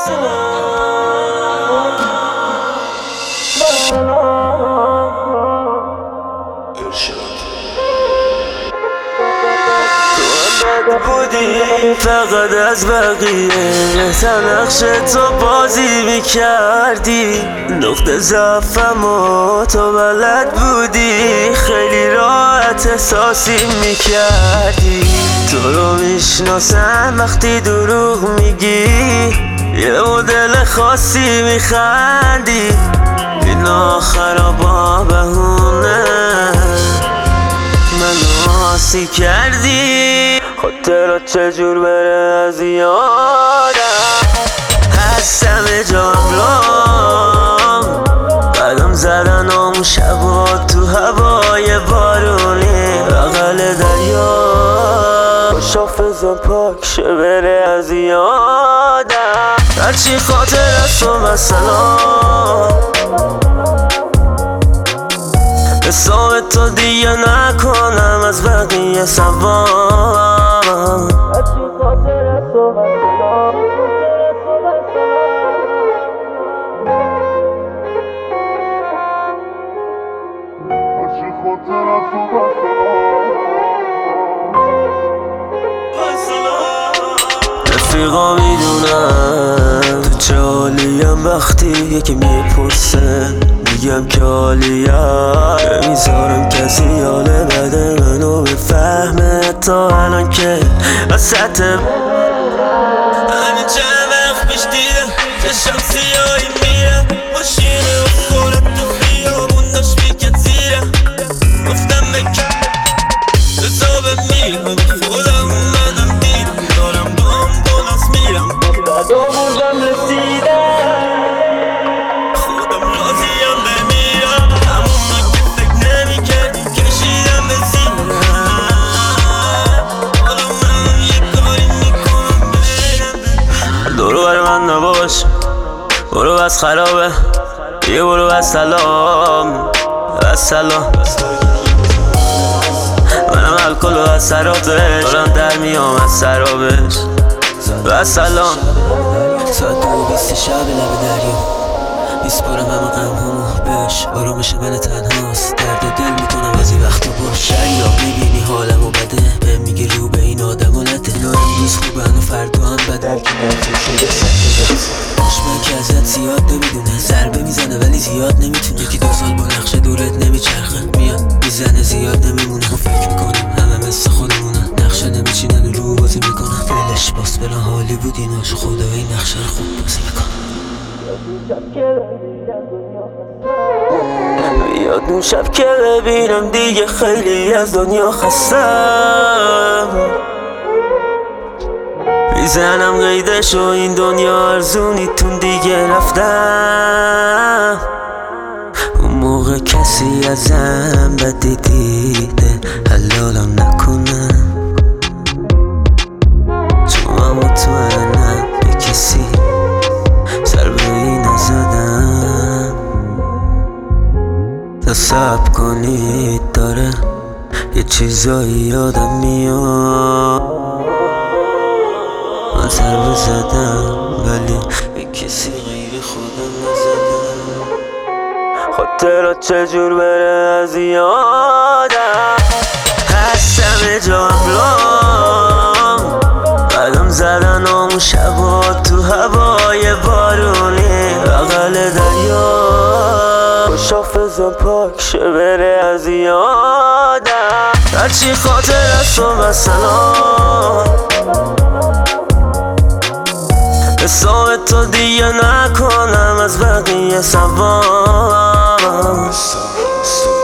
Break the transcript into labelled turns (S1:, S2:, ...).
S1: بودی فقط از بقیه نقش تو بازی میکردی، نقطه ضعفمو تو بلد بودی، خیلی راحت احساسی میکردی. تو رو میشناسم وقتی دروغ میگی، یه مدل خاصی میخندی، این آخرا با بهونه منو آسی کردی. خاطرات چجور بره از یادم، هستم جاملام قدم زدن اون شبا تو هوای بارونی بغل دریا، خوش حافظم پاک شه بره از یادم، هرچی خاطر از تو مثلا حساب تو دیگه نکنم از بقیه سوام. هرچی خاطر از تو مثلا رفیقا میدونم تو چه حالیم، وقتی یکی میپرسه میگم که حالیم، نمیذارم کسی حال بده منو بفهمه تا الان که وسط همین چند وقت پیش دیدم چشم سیاهی میرم، ماشینه و خورد تو خیابون داشت میکرد زیرم، گفتم بکن حسابم میرم خودم اومدم دیدم دارم با هم دونست میرم، بعد آموزم رسیدم خودم راضیم بمیرم، همون ما که فکر نمی کردیم کشیدم به زیرم، حالا من یه کاری میکنم برم. دورو بر من نباش، برو بس خرابه، یه برو بس سلام بس سلام، منم الکل و از سرابش دارم در میام از سرابش بس سلام.
S2: ساعت 2:20 شب لب دریا میسپارم همه غمهامو بهش، آرامش من تنهاست، درد دل میکنم از این وقتا باش. شریعه میبینی حالمو بده، به میگه رو به این آدمو نده، اینا امروز خوبن و فردا هم بدن که نرزم شده سکته دشمن که ازت زیاد نمیدونه، ضربه میزنه ولی زیاد نمیتونه، یکی 2 سال با نقش دورت نمیچرخه، میاد میزنه زیاد نمیمونه، ما فکر میکنیم همه مثل خودمونن، نقشه نمیچینن رو بازی میکنن، فلش باس بلا حالی بود ایناش، خدا این نقشه رو خوب بازی میکنن.
S1: بیاد اون شب که ببینم دیگه خیلی از دنیا خستم، میزنم قیدش و این دنیا ارزونیتون دیگه رفتم، اون موقع کسی ازم بدی دیده حلالم نکنه، چون من مطمئنم به کسی سر به این نزدم، تا صبر کنید داره یه چیزایی یادم میاد، من ضربه زدم ولی به کسی غیر خودم نزدم، خاطرات چجور بره از یادم، هستم جاملام قدم زدن اون شبا تو هوای بارونی بغل دریا، خوش حافظم پاک شه بره از یادم، هرچی خاطر از تو مثلا حساب تو دیگه نکنم از بقیه سوام.